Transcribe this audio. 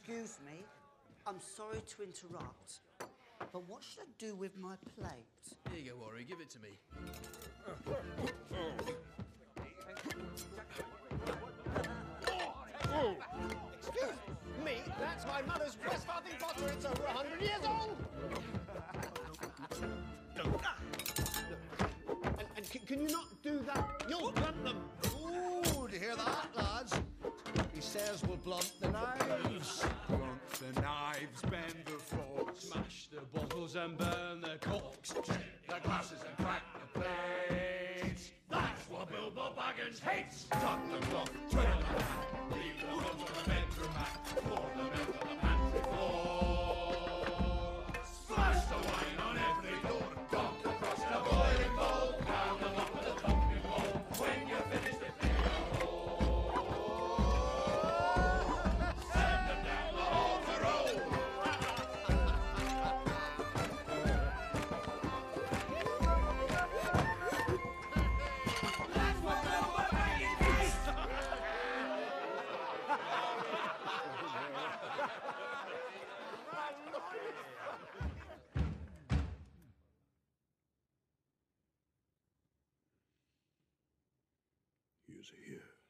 Excuse me, I'm sorry to interrupt, but what should I do with my plate? Here you go, Warren, give it to me. Excuse me, that's my mother's Westfarthing butter. It's over 100 years old. And can you not do that? You'll blunt them. Ooh, do you hear that, lads? He says we'll blunt the knives. Blunt the knives, bend the forks, Smash the bottles and burn the corks. check the glasses and crack the plates. That's what Bilbo Baggins hates. Cut the cloth, trim the hat, leave the room on the bedroom mat, pour the milk on the pantry floor. Splash the wine on every door, dump across the boiling bowl, down the mop of the pumpkin bowl. When you're finished, it clear your hole. Send them down the hall to roll. That's what Bilbo Baggins hates. Here's a here.